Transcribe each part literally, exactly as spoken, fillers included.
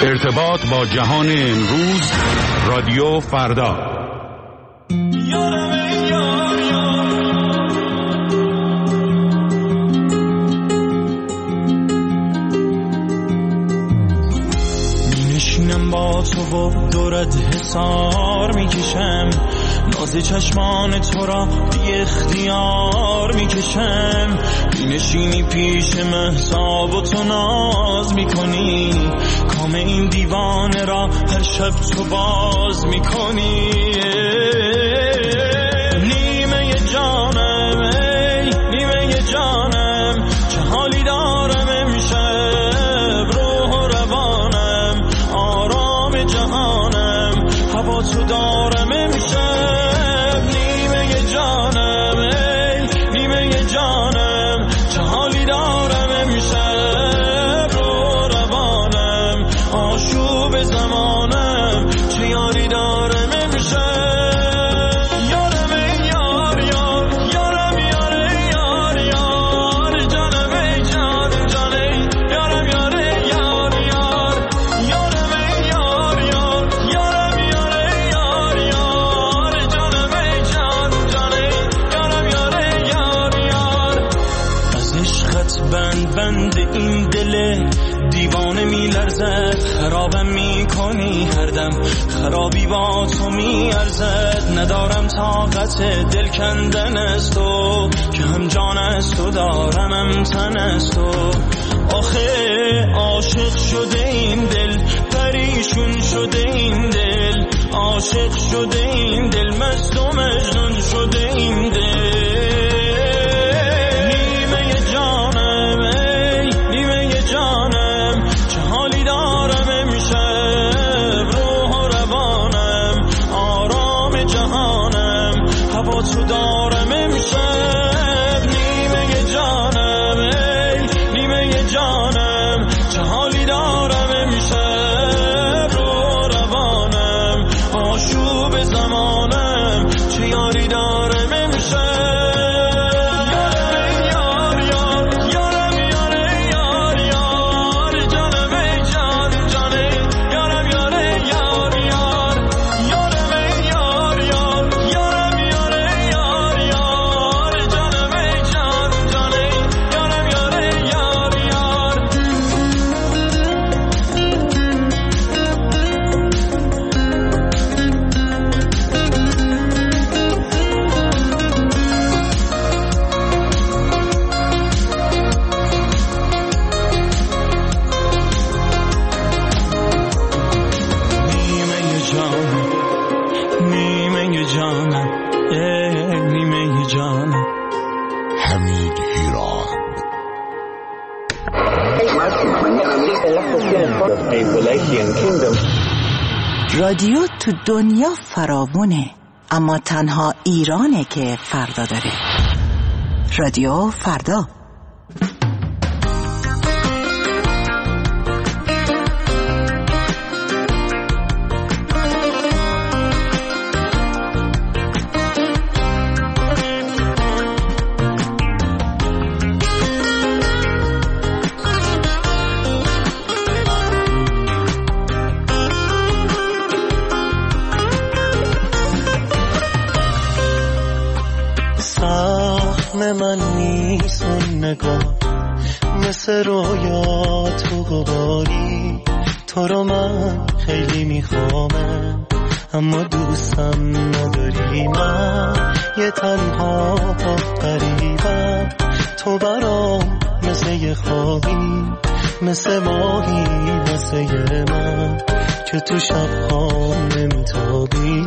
ارتباط با جهان امروز، رادیو فردا. می‌نشینم با تو و دورت حسار میکشم، ناز چشمان تو را بی اختیار میکشم. می‌نشینی پیش مهتاب و تو ناز میکنی، کام این دیوانه را هر شب تو باز میکنی. نیمه جانم ای نیمه جانم، چه حالی دارم امشب، روح و روانم آرام جهانم، هوا تو دارم امشب. نیمه جانم ای نیمه جانم، چه حالی دارم امشب، روح روانم آشوب زمانم، چه یاری دارم امشب. بند این دل دیوانه می لرزد، خرابم می کنی هر دم، خرابی با تو می ارزد. ندارم طاقت دل کندن از تو، که هم جان از تو دارم هم تن از تو. آخه عاشق شده این دل، پریشون شده این دل، عاشق شده این دل، مست و مجنون شده این دل. تو دارم امشب، نیمه جانم ای نیمه جانم، چه حالی دارم امشب، رو روانم آشوب زمانم، چه یاری دارم امشب. رادیو تو دنیا فراوونه، اما تنها ایرانه که فردا داره. رادیو فردا. من نیست اون نگاه، مثل رویا تو غباری، تو رو من خیلی میخوامم اما دوستم نداری. من یه تنها غریبم، تو برام مثل یه خوابی، مثل ماهی مثل من که تو شبها نمیتابی.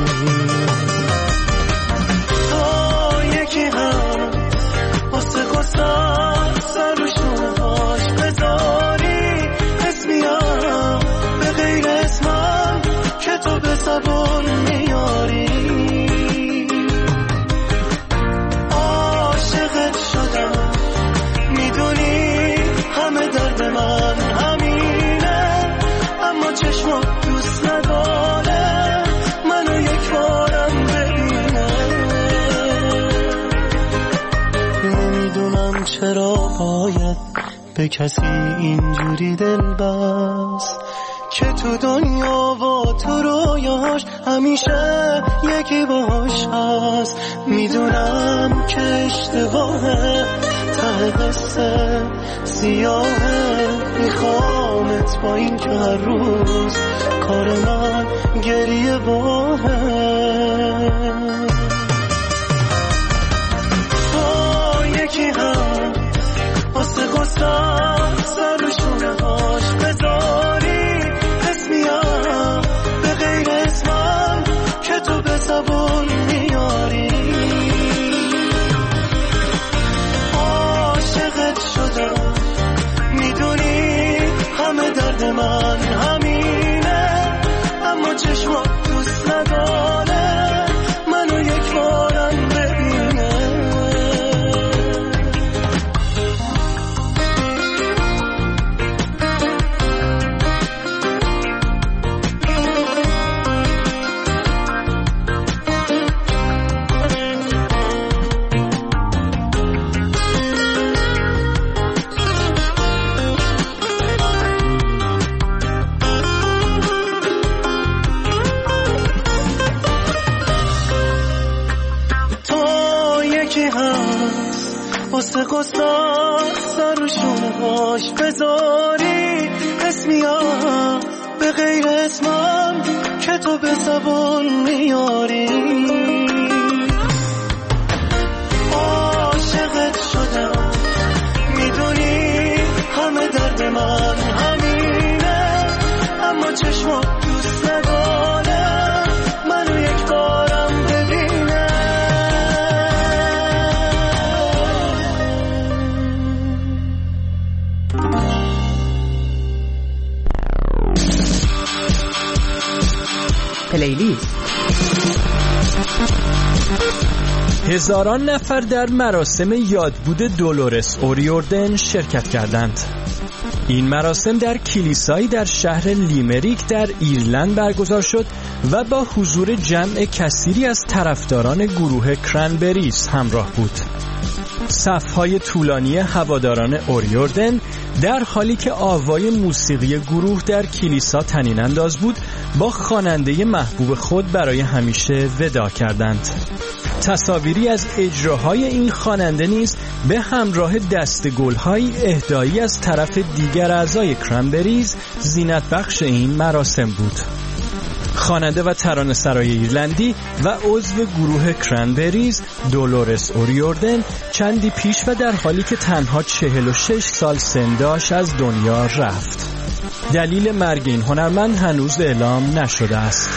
سرشونهاش بذاری اسمیم به غیر اسمم که تو به زبان میاری. عاشقت شدم میدونی همه درد من همینه، اما چشمات دوست نداره منو یک بارم ببینه. نمیدونم چرا باید به کسی اینجوری دل بست که تو دنیا و تو رویاش همیشه یکی باش هست. میدونم که اشتباهه ته قصه سیاهه، میخوامت با این که هر روز کار من گریه باهه. با یکی هم واسه گستم سر رو شونه هاش بذاری، اسمیم به غیر اسمم که تو به زبون میاری. عاشقت شدم میدونی همه درد من همینه، اما چشمات دوست نداره منو یک بارم ببینه. واسه قصد سر رو شونه هاش بذاری، اسمیم به غیر اسمم که تو به زبون میاری. عاشقت شدم میدونی همه درد من همینه، اما چشمات دوست نداره منو یک بارم ببینه. پلیلیست. هزاران نفر در مراسم یادبود دولورس اوریوردن شرکت کردند. این مراسم در کلیسایی در شهر لیمریک در ایرلند برگزار شد و با حضور جمع کثیری از طرفداران گروه کرنبریز همراه بود. صف‌های طولانی هواداران اوریوردن در حالی که آوای موسیقی گروه در کلیسا طنین انداز بود با خواننده محبوب خود برای همیشه وداع کردند. تصاویری از اجراهای این خواننده نیز به همراه دسته‌گل‌های اهدایی از طرف دیگر اعضای کرنبریز زینت بخش این مراسم بود. خواننده و ترانه‌سرای ایرلندی و عضو گروه کرنبریز دولورس اوریوردن چندی پیش و در حالی که تنها چهل و شش سال سن داشت از دنیا رفت. دلیل مرگ این هنرمند هنوز اعلام نشده است.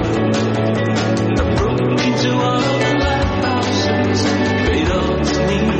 Fade off to me.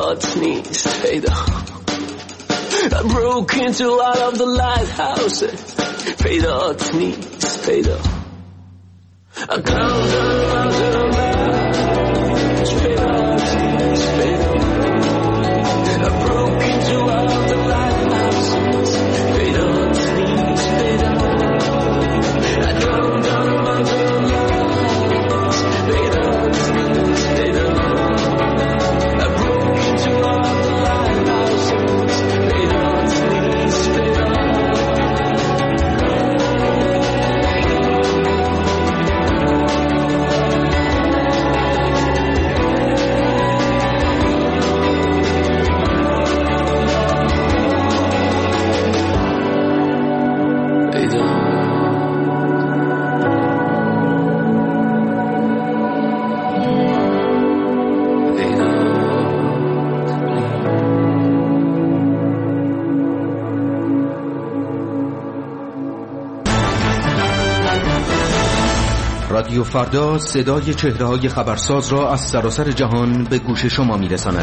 پیدات نیست پیدا. I broke into all of the lighthouses. پیدات نیست پیدا. I climbed on the mountain of lights. پیدات نیست پیدا. I broke into all of the lighthouses. پیدات نیست پیدا. I climbed on the mountain of lights. پیدات نیست پیدا. I broke into all of the lighthouses. پیدات نیست پیدا. رادیو فردا صدای چهره‌های خبرساز را از سراسر جهان به گوش شما می‌رساند.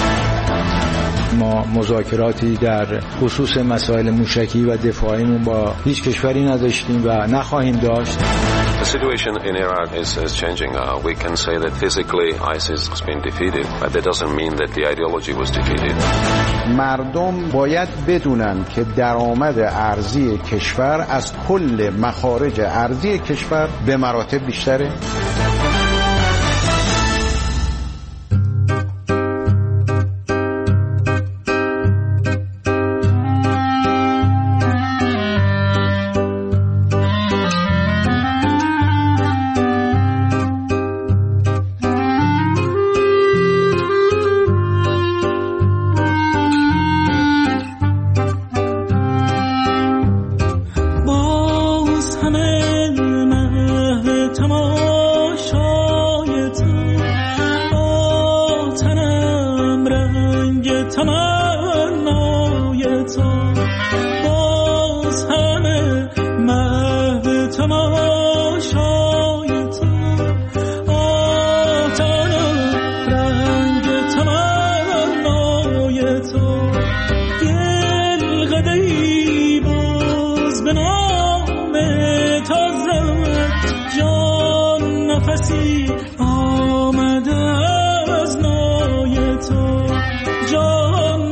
ما مذاکراتی در خصوص مسائل موشکی و دفاعیمون با هیچ کشوری نداشتیم و نخواهیم داشت. The situation in Iraq is, is changing. Uh, we can say that physically ISIS has been defeated, but that doesn't mean that the ideology was defeated. مردم باید بدونن که درآمد ارزی کشور از کل مخارج ارزی کشور به مراتب بیشتره. آمده از نای تو جان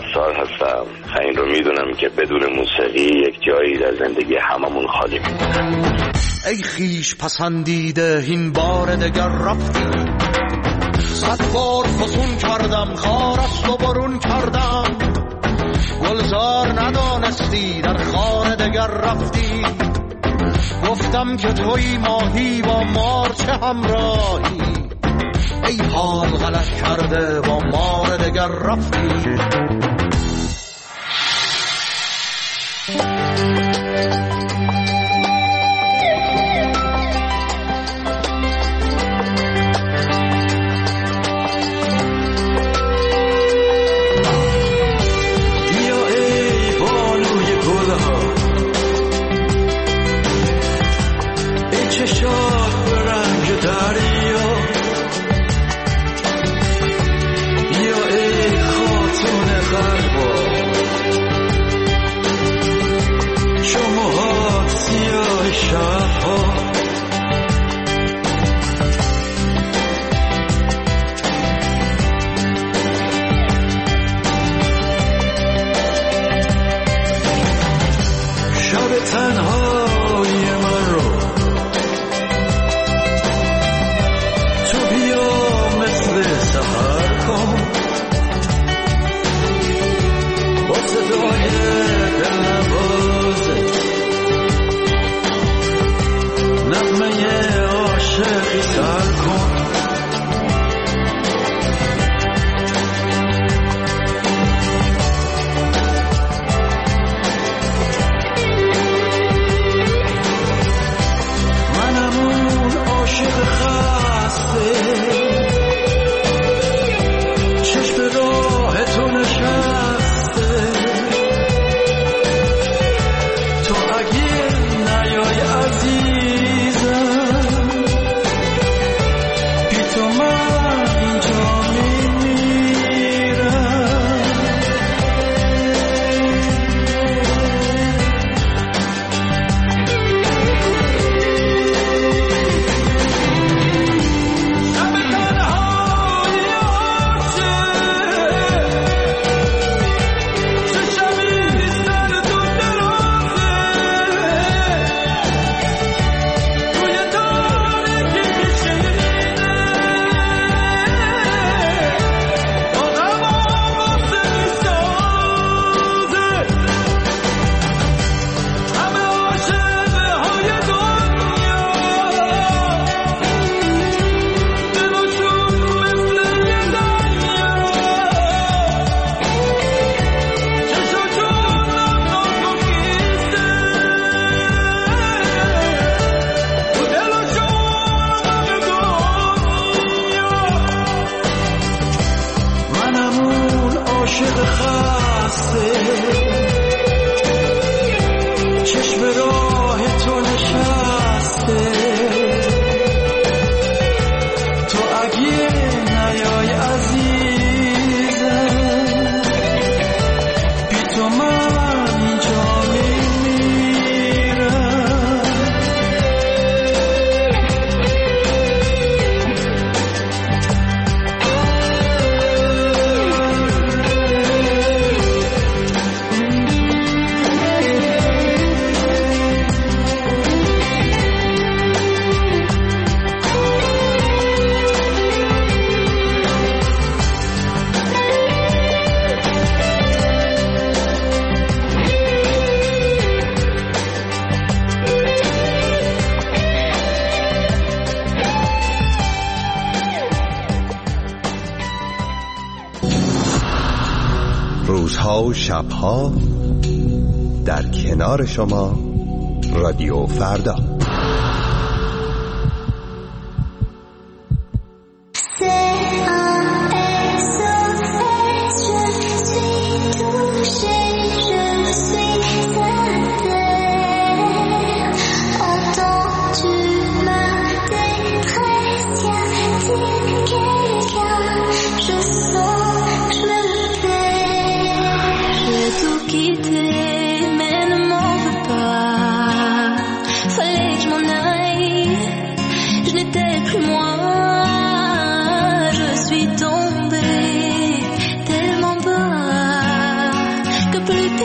سال هستم. این رو میدونم که بدون موسیقی یک جایی در زندگی هممون خالی میمونه. ای خیش پسندیده این بار دگر رفتی، صد بار فسون کردم خارست و برون کردم، گلزار ندانستی در خانه دگر رفتی، گفتم که توی ماهی با مار چه همراهی، ای حال غلط کرده با مار دگر رفتی. روزها و شبها در کنار شما رادیو فردا. Tellement bas.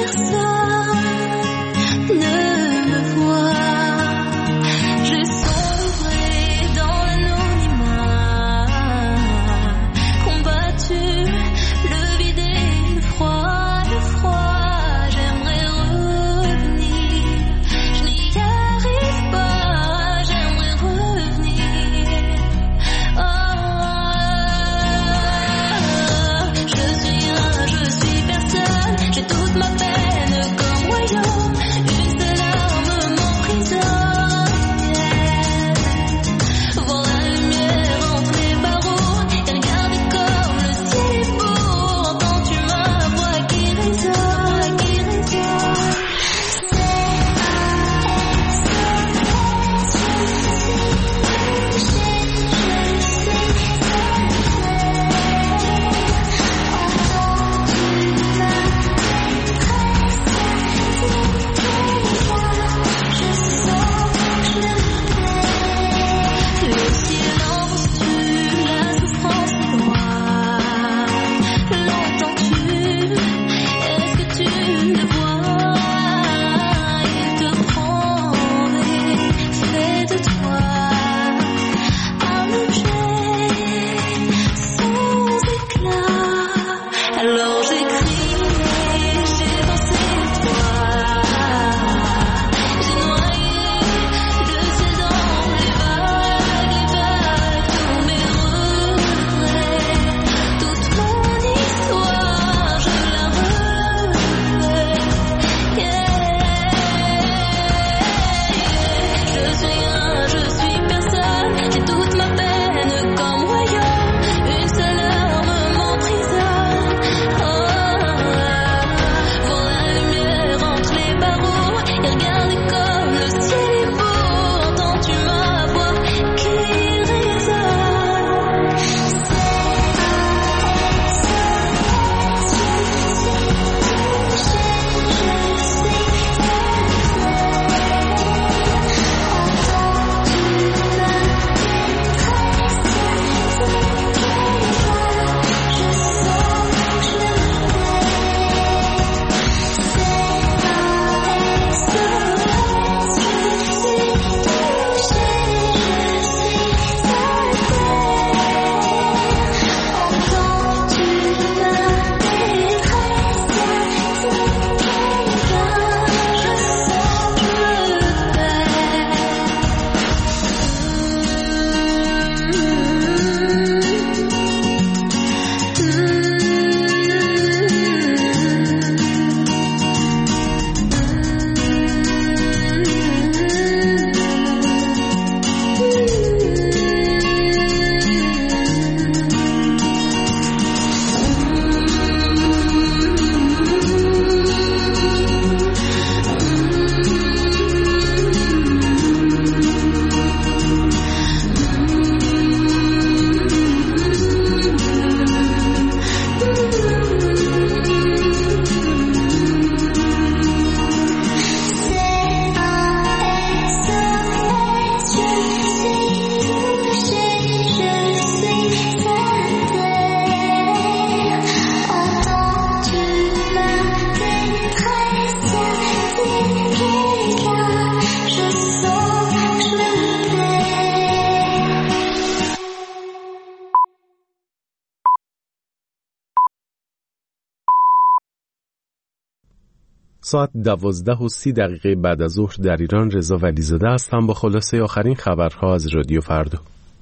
ساعت دوازده و سی دقیقه بعد از ظهر در ایران. رضا ولیزاده هستم با خلاصه آخرین خبرها از رادیو فردا.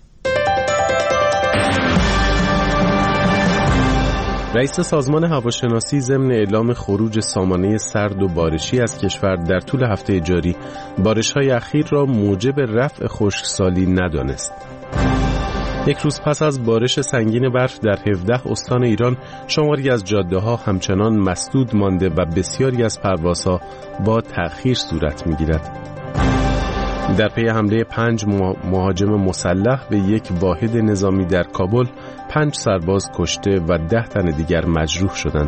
رئیس سازمان هواشناسی ضمن اعلام خروج سامانه سرد و بارشی از کشور در طول هفته جاری بارش‌های اخیر را موجب رفع خشکسالی ندانست. یک روز پس از بارش سنگین برف در هفده استان ایران شماری از جاده‌ها همچنان مسدود مانده و بسیاری از پروازها با تأخیر صورت می‌گیرد. در پی حمله پنج مهاجم مسلح به یک واحد نظامی در کابل، پنج سرباز کشته و ده تن دیگر مجروح شدند.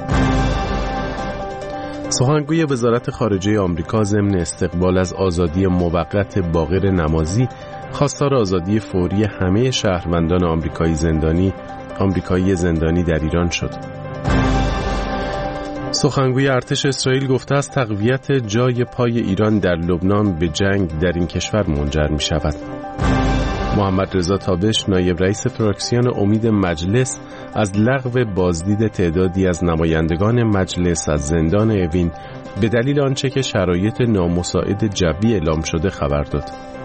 سخنگوی وزارت خارجه آمریکا ضمن استقبال از آزادی موقت باقر نمازی خواستار آزادی فوری همه شهروندان آمریکایی زندانی آمریکایی زندانی در ایران شد. سخنگوی ارتش اسرائیل گفته است تقویت جای پای ایران در لبنان به جنگ در این کشور منجر می شود. محمد رضا تابش نایب رئیس فراکسیون امید مجلس از لغو بازدید تعدادی از نمایندگان مجلس از زندان اوین به دلیل آنچه که شرایط نامساعد جوی اعلام شده خبر داد.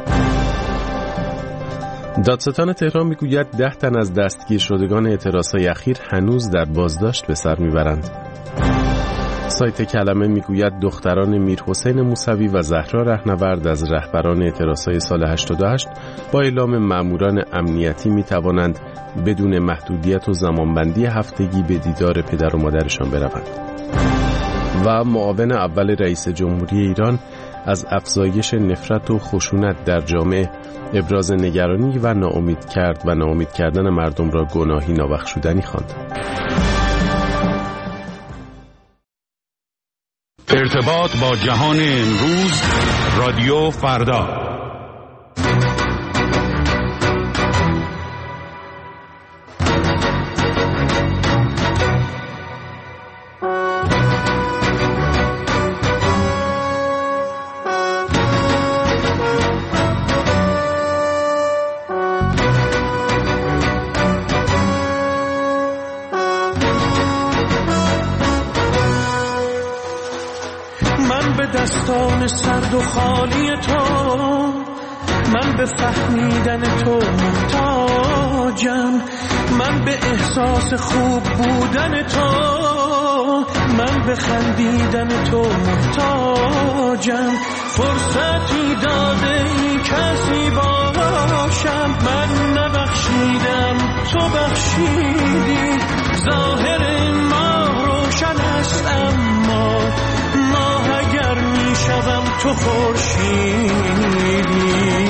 دادستان تهران میگوید ده تن از دستگیر شدگان اعتراضهای اخیر هنوز در بازداشت به سر میبرند. سایت کلمه میگوید دختران میرحسین موسوی و زهرا رهنورد از رهبران اعتراضهای سال هشتاد و هشت با اعلام ماموران امنیتی میتوانند بدون محدودیت و زمانبندی هفتگی به دیدار پدر و مادرشان بروند. و معاون اول رئیس جمهوری ایران از افزایش نفرت و خشونت در جامعه ابراز نگرانی و ناامید کرد و ناامید کردن مردم را گناهی نابخشودنی خواند. ارتباط با جهان امروز، رادیو فردا. دستان سرد و خالی تو من به فهمیدن تو محتاجم، من به احساس خوب بودن تو، من به خندیدن تو محتاجم. فرصتی داده ای کسی باشم، من نبخشیدم تو بخشیدی. ظاهر ما روشن است اما ماه اگر می شوم تو خورشیدی.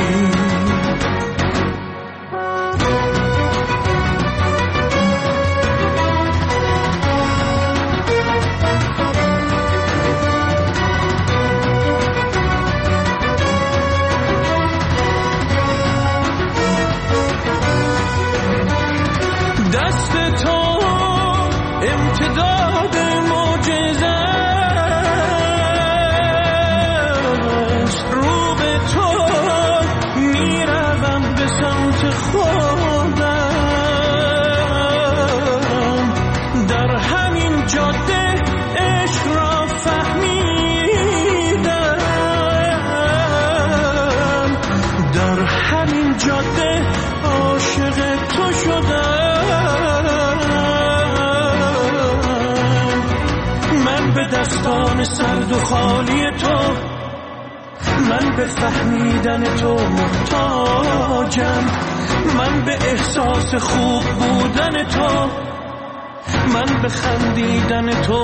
دستان سرد و خالی تو من به فهمیدن تو محتاجم، من به احساس خوب بودن تو، من به خندیدن تو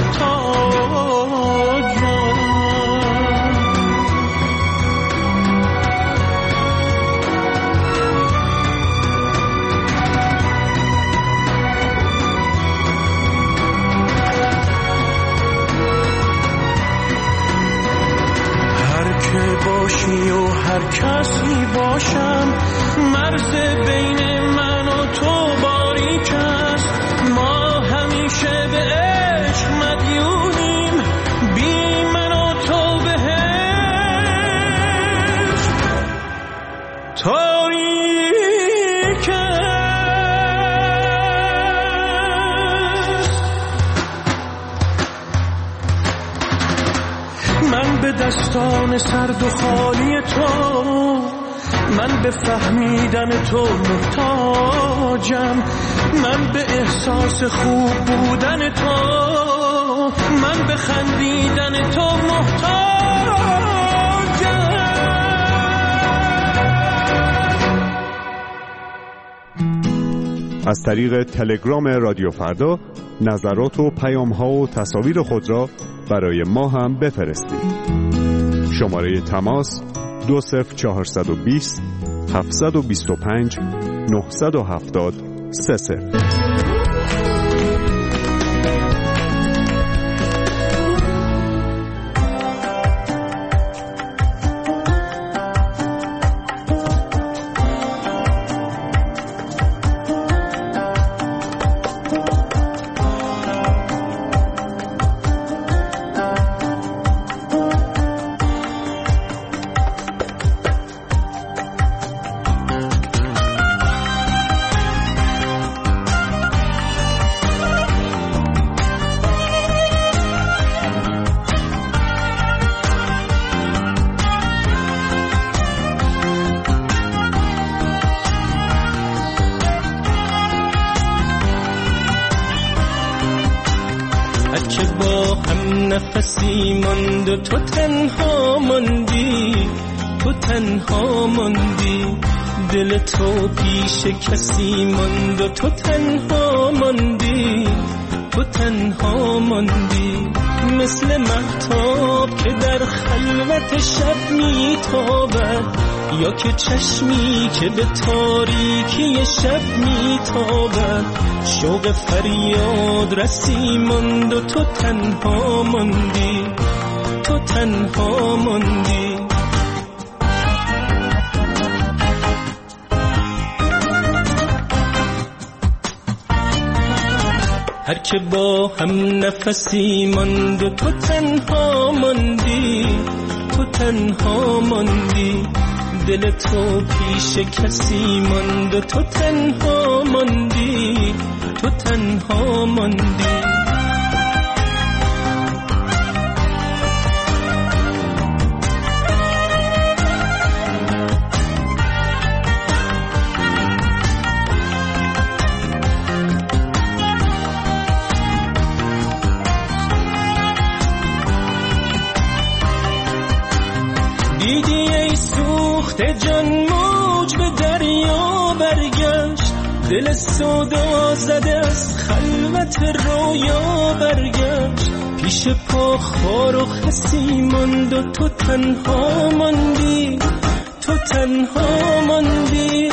محتاجم. باشی و هر کسی باشم، مرز بین من و تو باریک است. ما همیشه به عشق مدیونیم، بی من و تو بهشت تاریک است. من به دستان سرد و خالی تو، من به فهمیدن تو محتاجم، من به احساس خوب بودن تو، من به خندیدن تو محتاجم. از طریق تلگرام رادیو فردا نظرات و پیام‌ها و تصاویر خود را برای ما هم بفرستید. شماره تماس دو صفر چهارصد و بیست هفتصد و بیست و پنج نهصد و هفتاد سه صفر. که با هم نفسی ماند و تو تنها ماندی، تو تنها ماندی. دل تو پیش کسی ماند و تو تنها ماندی، تو تنها ماندی. مثل مهتاب که در خلوت شب میتابد، یا که چشمی که به تاریکی شب میتابد. شوق فریاد رسی ماند و تو تنها ماندی، تو تنها ماندی. هر که با هم نفسی ماند و تو تنها ماندی، تو تنها ماندی. دل تو پیش کسی ماند و تو تنها ماندی، تو تنها ماندی. جان موج به دریا برگشت، دل سودا زده از خلوت رویا برگشت. پیش پا خار و خسی ماند و تو تنها ماندی، تو تنها ماندی.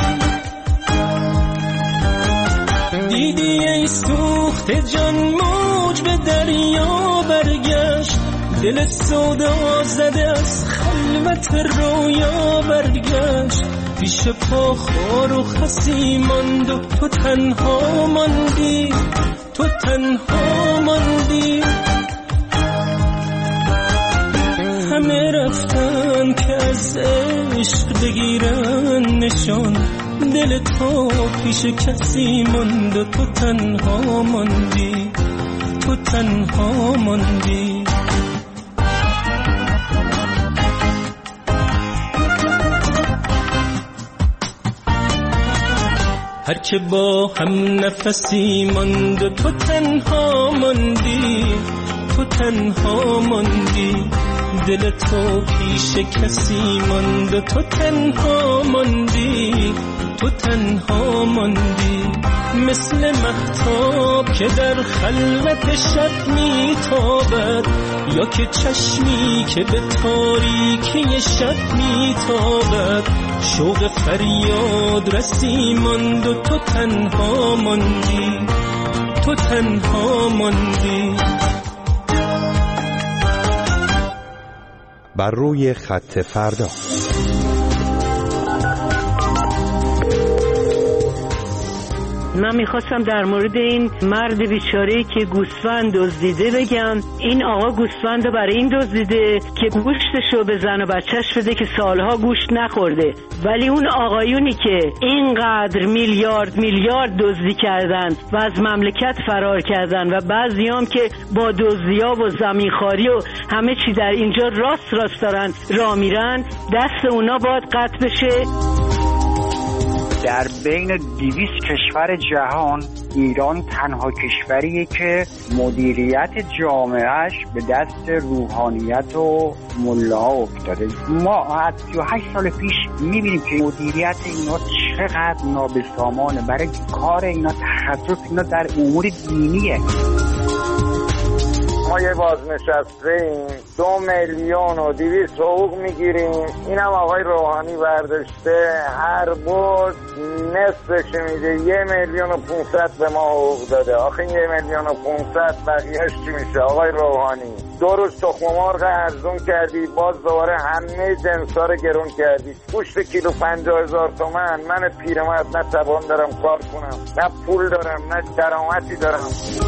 دیدی ای سوخته جان موج به دریا برگشت، دل سودا زده از خلوت رویا برگشت. پیش پا خار و خسی ماند و تو تنها ماندی، تو تنها ماندی. همه رفتن که از عشق بگیرن نشان، دل تو پیش کسی ماند و تو تنها ماندی، تو تنها ماندی. هر که با هم نفسی ماند و تو تنها ماندی، تو تنها ماندی. دل تو پیش کسی ماند و تو تنها ماندی، تو تنها ماندی. مثل مهتاب که در خلوت شب میتابد، یا که چشمی که به تاریکی شب میتابد. شوق فریاد رسی ماند و تو تنها ماندی، تو تنها ماندی. بر روی خط فردا. من میخواستم در مورد این مرد بیچاره‌ای که گوسفند دزدیده بگم. این آقا گوسفند رو برای این دزدیده که گوشتشو به زن و بچهش بده که سالها گوشت نخورده، ولی اون آقایونی که اینقدر میلیارد میلیارد دزدی کردن و از مملکت فرار کردن و بعضیام که با دزدی‌ها و زمینخواری و همه چی در اینجا راست راست دارن راه میرن، دست اونا باید قطع بشه. در بین دویست کشور جهان ایران تنها کشوریه که مدیریت جامعهش به دست روحانیت و ملاها افتاده. ما از سی و هشت سال پیش میبینیم که مدیریت اینا چقدر نابسامانه. برای کار اینا تخصص اینا در امور دینیه. ما یه بازنشسته ایم، دو میلیون و دویست حقوق میگیریم. اینم آقای روحانی برداشته هر بود نصفش میده، یه میلیون و پونصد به ما حقوق داده. آخه یه میلیون و پونصد بقیهش چی میشه آقای روحانی؟ دو روز تخم مرغ ارزون کردی، باز دوباره همه جنسا رو گرون کردی. گوشت کیلو پنجاه هزار تومن. من پیرمرد نه توان دارم کار کنم، نه پول دارم، نه درآمدی دارم.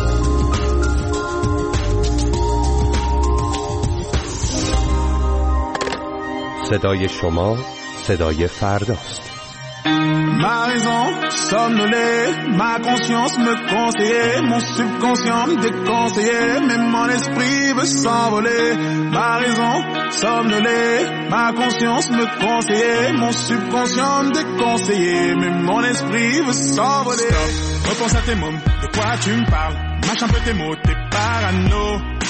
صدای شما صدای فرداست. Ma raison somnolée, ma conscience me conseillait, mon subconscient me déconseillait, même mon esprit veut s'envoler. Ma raison somnolée, ma conscience me conseillait, mon subconscient me déconseillait, même mon esprit veut s'envoler. Stop, repense à tes mômes, de quoi tu me parles? Mâche un peu tes mots, t'es parano.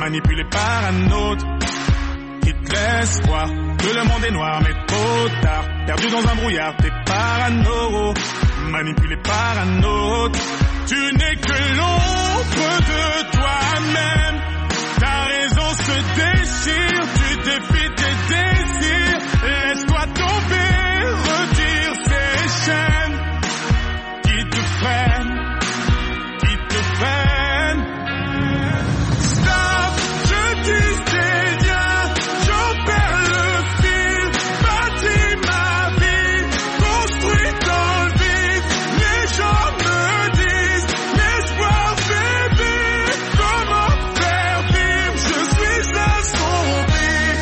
manipulé par un autre qui te laisse croire que le monde est noir mais trop tard. Perdu dans un brouillard, t'es parano, manipulé par un autre. Tu n'es que l'ombre de toi-même. Ta raison se déchire, tu défies tes désirs. Laisse-toi tomber, retire ces chaînes qui te freinent, qui te freinent. Stop, je disais bien, j'en perds le fil. Bâtis ma vie, construis dans le vide. Les gens me disent, l'espoir fait vivre. Comment faire vivre, je suis assombri.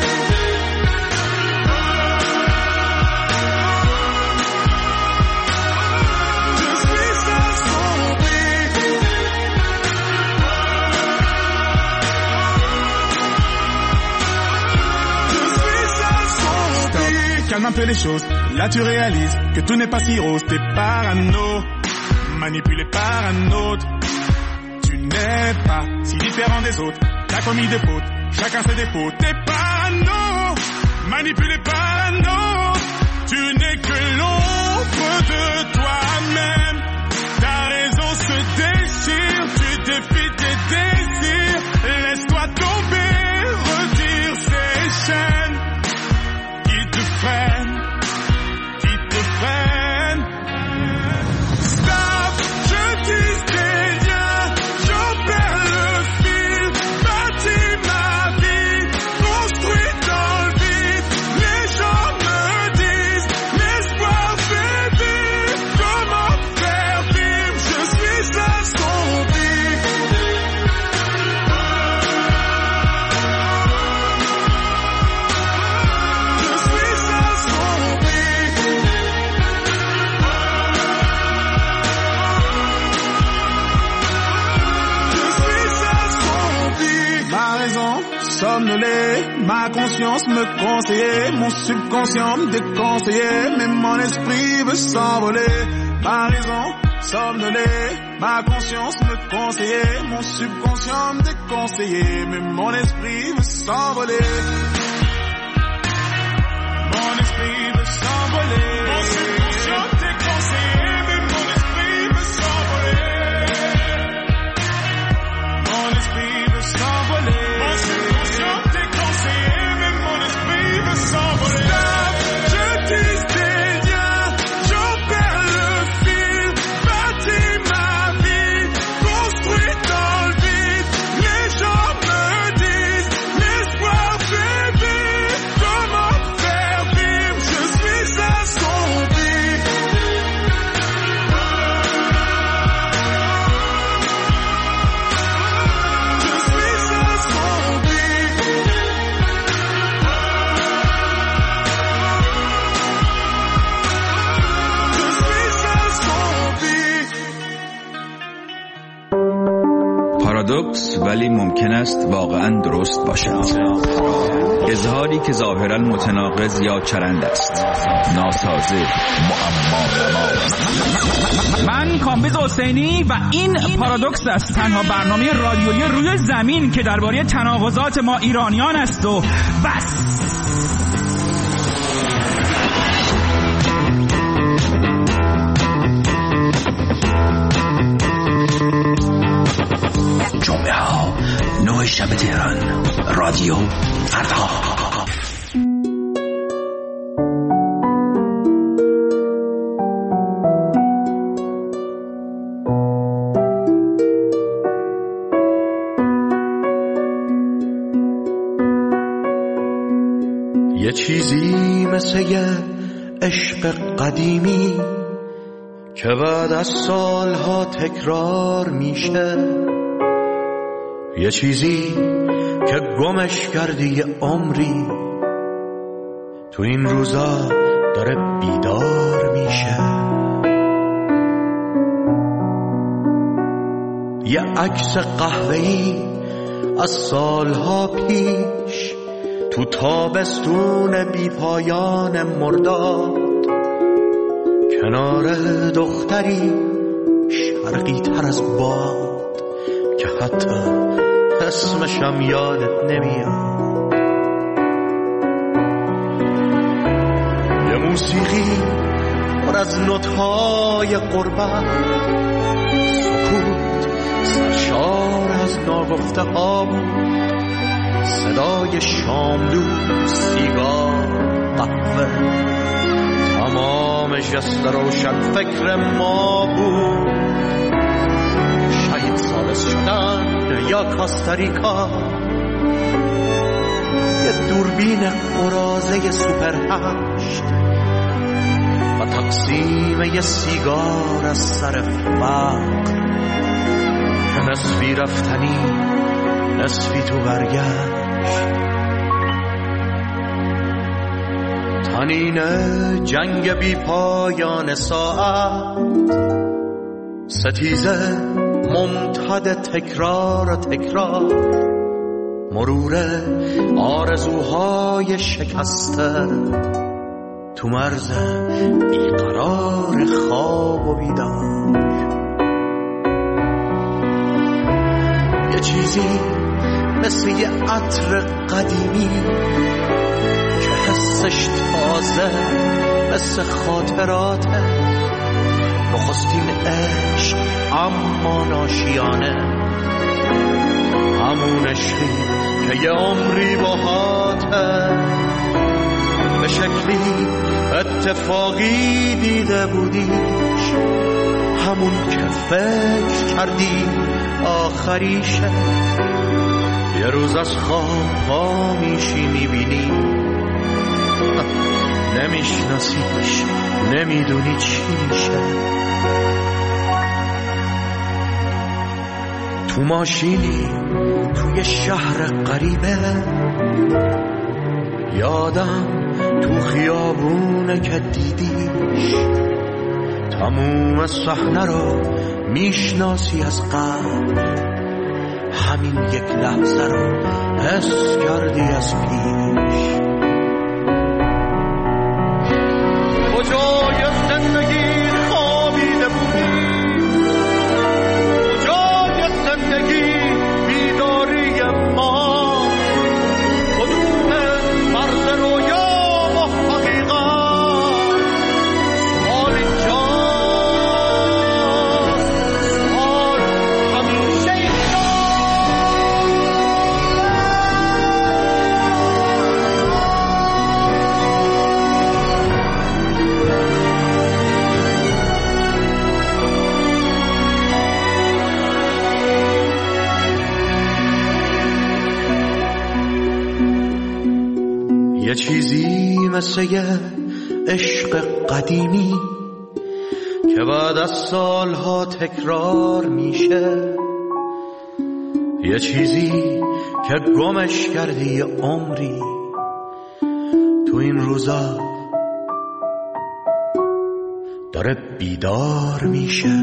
Je suis assombri. Stop, calme un peu les choses. Là tu réalises que tout n'est pas si rose. T'es parano, manipulé par un autre. Tu n'es pas si différent des autres. T'as commis des fautes, chacun ses défauts. T'es parano, manipulé par un autre. Tu n'es que l'ombre de toi-même. Ta raison se déchire, tu défies tes désirs. Laisse-toi tomber, retire ces chaînes qui te freinent, qui te freinent. Stop, je disais bien, j'en perds le fil. Bâtis ma vie, construis dans le vide. Les gens me disent, l'espoir fait vivre. Comment faire vivre, je suis assombri. Je suis assombri. Ma raison somnolée, ma conscience me conseillait, mon subconscient me déconseillait, mais mon esprit veut s'envoler. Ma raison somnolée, ma conscience me conseillait, mon subconscient me déconseillait, mais mon esprit veut s'envoler. Mon esprit veut s'envoler. Mon subconscient déconseillé, mais mon esprit veut s'envoler. Mon esprit veut s'envoler. Mon subconscient déconseillé, mais mon esprit veut s'envoler. Stop, je disais bien, j'en perds le fil. Bâtis ma vie, construis dans le vide. Les gens me disent, l'espoir fait vivre. Comment faire vivre, je suis assombri. Je suis assombri. Je suis assombri. پارادوکس ولی ممکن است واقعا درست باشد. اظهاری که ظاهرا متناقض یا چرند است، ناسازه، معما. من کامبیز حسینی و این پارادوکس است، تنها برنامه رادیویی روی زمین که درباره تناقضات ما ایرانیان است و بس. جمعه ها نه شب تهران، رادیو فردا. یه چیزی مثل یه عشق قدیمی که بعد از سالها تکرار میشه، یه چیزی که گمش کردی یه عمری، تو این روزا داره بیدار میشه. یه عکس قهوه‌ای از سالها پیش تو تابستون بی پایان مرداد، کنار دختری شرقی تر از باد که حتی اسمشم یادت نمیاد. یه موسیقی پر از نوت‌های قربت، سکوت سرشار از ناگفته ها بود، صدای شاملو، سیگار، قهوه، تمام جست روشن فکر ما بود. شاید سالس شدن یا کاستاریکا، یه دوربین قرازه سوپر هشت و تقسیم یه سیگار از سر فقر، نصفی رفتنی نصفی تو برگشت. تنین جنگ بی پایان ساعت، ستیزه ممتد تکرار و تکرار، مرور آرزوهای شکسته تو مرز بیقرار خواب و بیدار. یه چیزی مثل یه عطر قدیمی که حسش تازه مثل خاطراته، نخستین عشق اما ناشیانه، همون عشقی که یه عمری باهاته، به شکلی اتفاقی دیده بودیش، همون که فکر کردی آخریشه. یه روز از خواب ها میشی میبینی، نمیشناسیش، نمیدونی چی میشه. تو ماشینی توی شهر غریبه، یادم تو خیابونه که دیدیش، تموم صحنه رو میشناسی از قبل، همین یک لحظه رو حس کردی از پیش. کجای زندگی خوابیده بودی، کجای زندگی بیداری ما، کدوم مرز رویا و حقیقت حال اینجاست، حال همیشه یه چیزی مثل یه عشق قدیمی که بعد از سالها تکرار میشه، یه چیزی که گمش کردی یه عمری تو این روزا داره بیدار میشه.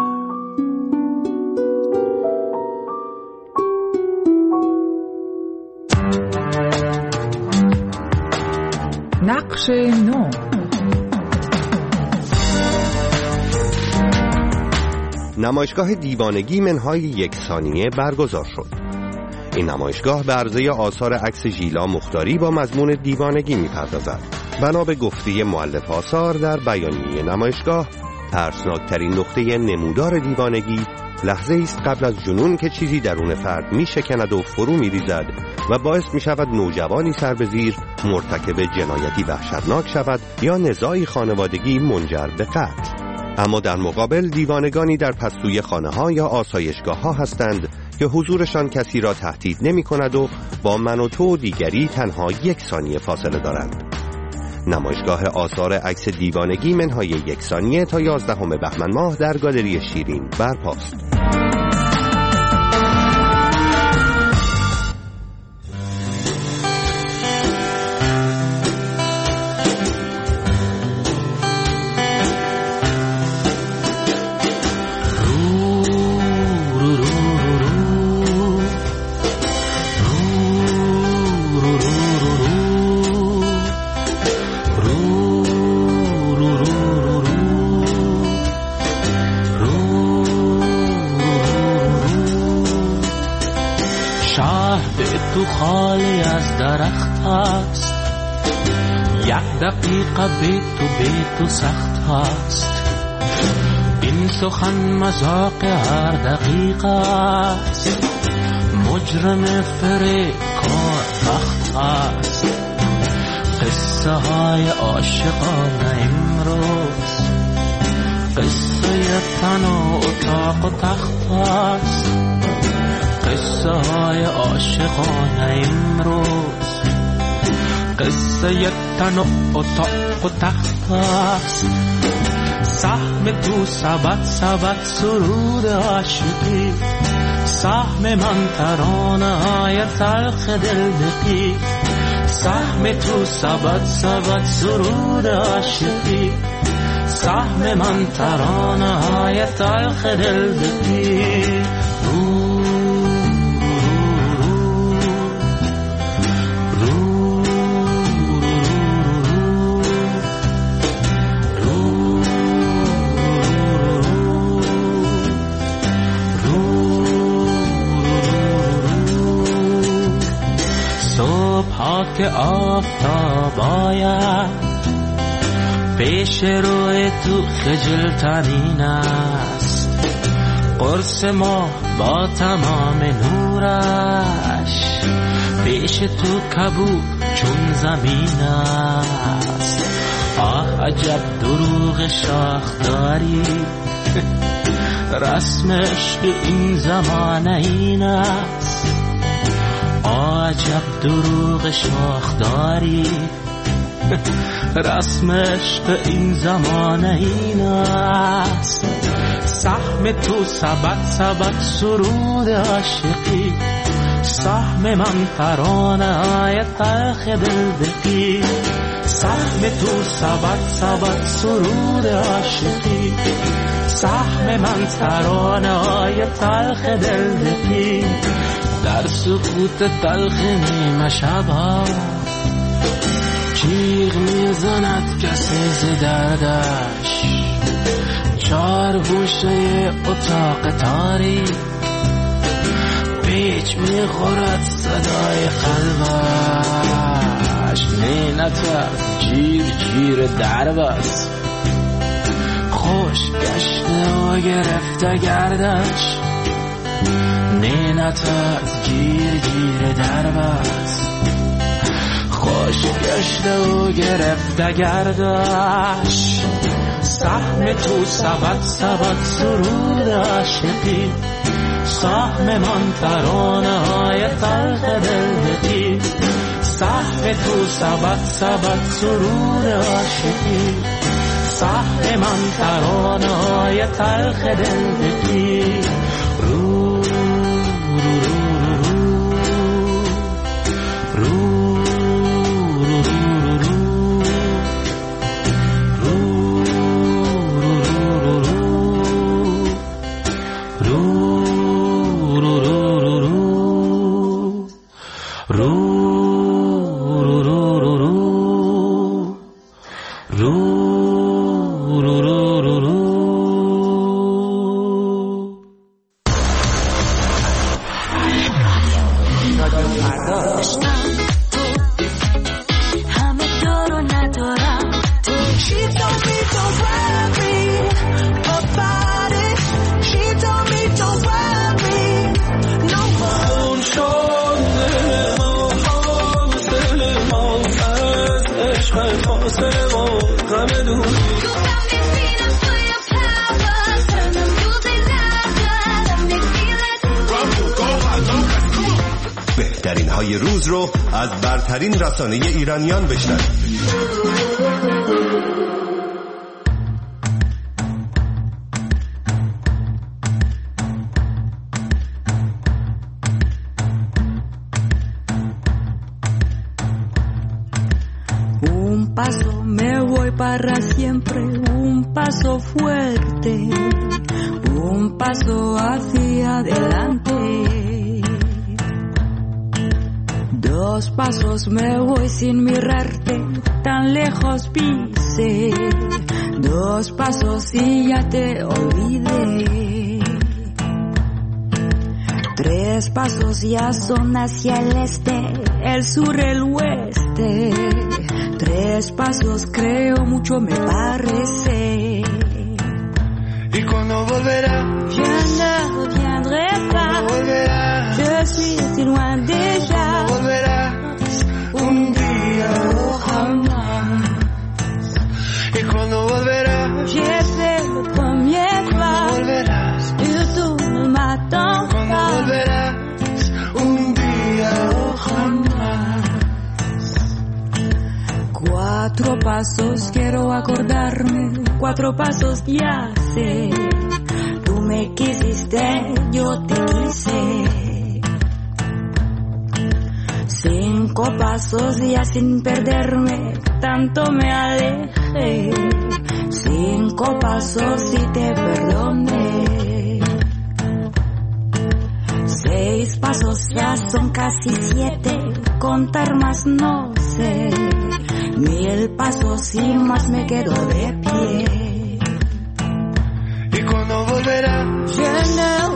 نقش نو. نمایشگاه دیوانگی منهای یک ثانیه برگزار شد. این نمایشگاه به عرضه آثار عکس ژیلا مختاری با مضمون دیوانگی می‌پردازد. بنا به گفته مؤلف آثار در بیانیه نمایشگاه، ترسناکترین نقطه نمودار دیوانگی لحظه است قبل از جنون که چیزی درون فرد میشکند و فرو میریزد و باعث میشود نوجوانی سر به زیر مرتکب جنایتی وحشتناک شود یا نزاعی خانوادگی منجر به قتل. اما در مقابل دیوانگانی در پستوی خانه ها یا آسایشگاه ها هستند که حضورشان کسی را تهدید نمی کند و با من و تو دیگری تنها یک ثانیه فاصله دارند. نمایشگاه آثار عکس دیوانگی منهای یک ثانیه تا یازدهم بهمن ماه در گالری شیرین برپاست. به تو خالی از درخت است، یک دقیقه به تو به تو سخت است. این سخن مذاق هر دقیقه است، مجرم فریب کار بخت است. قصه های عاشقانه امروز قصه تن و اتاق و تخت است. قصه های عاشقانه امروز قصه تن و اتاق و تخت است. سهم تو سبت سبت سرود عاشقی، سهم من ترانه های تلخ دل دقی. سهم تو سبت سبت سرود عاشقی، سهم من ترانه های تلخ دل دقی. که آفتاب آید پیش روی تو خجل ترین است. قرص ما با تمام نورش پیش تو کبود چون زمین است. آه عجب دروغ شاخ داری، رسمش به این زمانه این است. عجب دروغ شاخ داری، رسمش به این زمانه این است. سهم تو سبت سبت سرود عاشقی، سهم من ترانه های تلخ دل دقی. سهم تو سبت سبت سرود عاشقی، سهم من ترانه های تلخ دل دقی. در سکوت تلخ نیمه شبها جیغ میزند کسی ز دردش. چار گوشه اتاق تاریک پیچ میخورد صدای قلبش. نه نترس جیر جیر درب است، خوش گشته و گرفته گردش. نه نترس جیر جیر درب است، خوش گشته و گرفته گردش. سهم تو سبت سبت سرود عاشقی، سهم من ترانه های تلخ دل دقی. سهم تو سبت سبت سرود عاشقی، سهم من ترانه های تلخ دل دقی. رو بهترین های روز رو از برترین رسانه ایرانیان بشنوید. Un paso me voy para siempre, un paso fuerte, un paso hacia adelante. Dos pasos me voy sin mirarte, tan lejos pise. Dos pasos y ya te olvidé. Tres pasos ya son hacia el este, el sur, el oeste. Tres pasos creo mucho me parece. Y cuando volverá, je ne reviendrai pas. Volverá, je suis si loin déjà. Volverás un día o jamás. Y cuando volverá, j'ai fait le premier pas. Volverás, surtout ne m'attends pas. Volverás un día o jamás. Cuatro pasos quiero acordarme, cuatro pasos ya sé. Tú me quisiste, yo te quise. Cinco pasos ya sin perderme, tanto me alejé. Cinco pasos y te perdoné. Seis pasos ya son casi siete, contar más no sé. Mil pasos y más me quedo de pie. Y cuando volverá, je ne